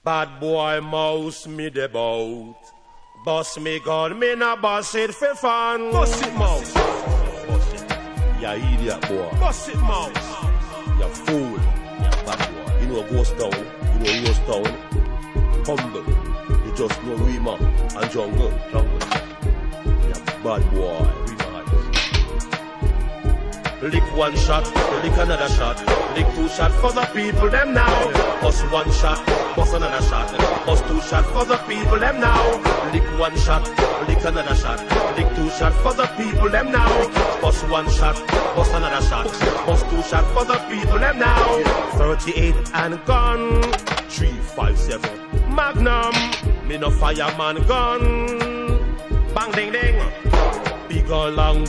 Bad boy mouse me the boat. Boss me gun, me na boss it for fun. Boss it, mouse. Boss it. You idiot boy. Boss it, mouse. You fool. You bad boy. You know ghost town. You know ghost town. Humble. You just know Rima and jungle. Jungle. You bad boy. Lick one shot, lick another shot. Lick two shot for the people them now. Bust one shot, bust another shot. Bust two shot for the people them now. Lick one shot, lick another shot. Lick two shot for the people them now. Bust one shot, bust another shot. Bust two shot for the people them now. 38 and gun, 357 Magnum. Me no fireman gun. Bang ding ding. Big or long